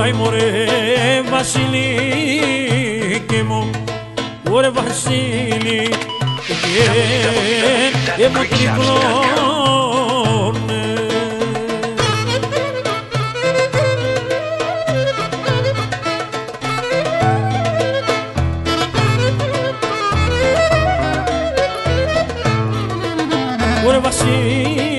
Άι μωρέ Βασιλίκι μου, ωρε Βασίλη και μου τρικλώνε. Ωρε Βασίλη